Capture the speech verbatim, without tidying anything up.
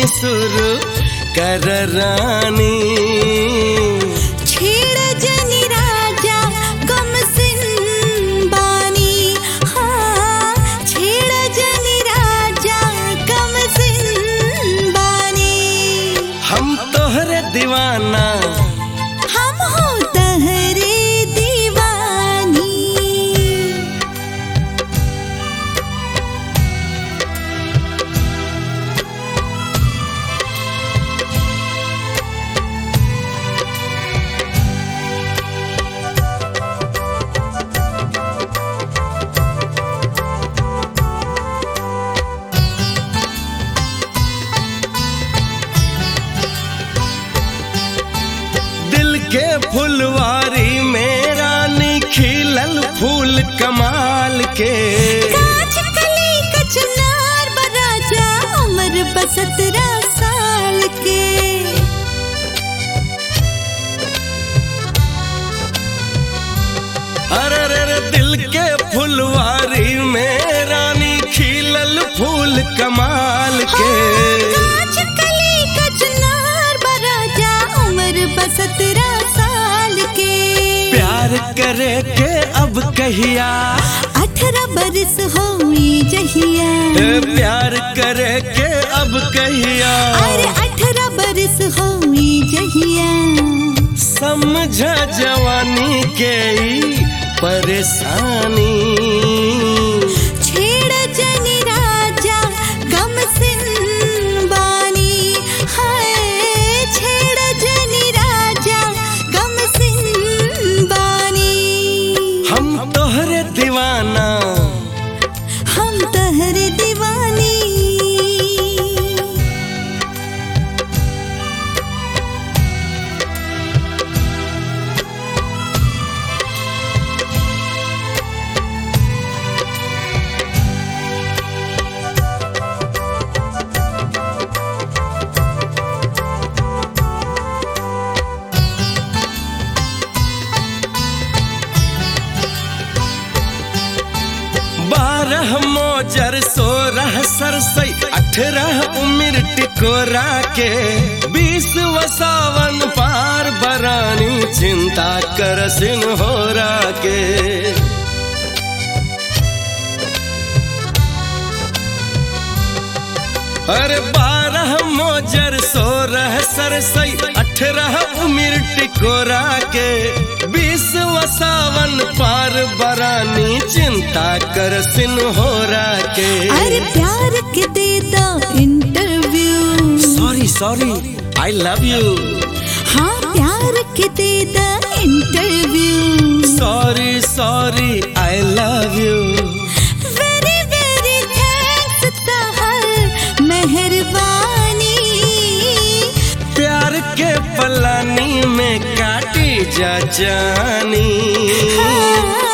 शुरू कर रानी। छेड़ जनी राजा गम सिन बानी, हाँ छेड़ जनी राजा गम सिन बानी। हम तोहरे दीवाना, हम हो तहरे दीवानी। के फुलवारी में रानी खिलल फूल कमाल के। कांच कली कचनार बराजा उम्र बसतरा साल के। अरे रे दिल के फुलवारी में रानी खिलल फूल कमाल के। कांच कली कचनार बराजा उम्र बसतरा साल के। प्यार करे के अब कहिया अठारह बरस होई जहिया। प्यार करे के अब कहिया, अरे अठारह बरस होई जहिया। समझा जवानी के ई परेशानी। छेड़ जनी राजा गम सिन बानी, हाय छेड़ जनी राजा गम सिन बानी। हम तोहरे दीवाना, हम तहरे दीवानी। बारह मोजर सोरह सरसई अठारह उम्र टिकोरा के। बीस वसावन पार बरानी चिंता कर सिन्होरा के। अरे बारह मोजर सोरह सरसई अठारह उम्र टिकोरा के। बीस वसावन पार बरानी चिंता कर सिन्होरा के। अरे प्यार के दे दो interview. Sorry sorry I love you. हाँ प्यार के दे दो interview. Sorry sorry I love you. Very very thanks तहर मेहरबानी। प्यार के पलानी में काटी जा जानी। हाँ।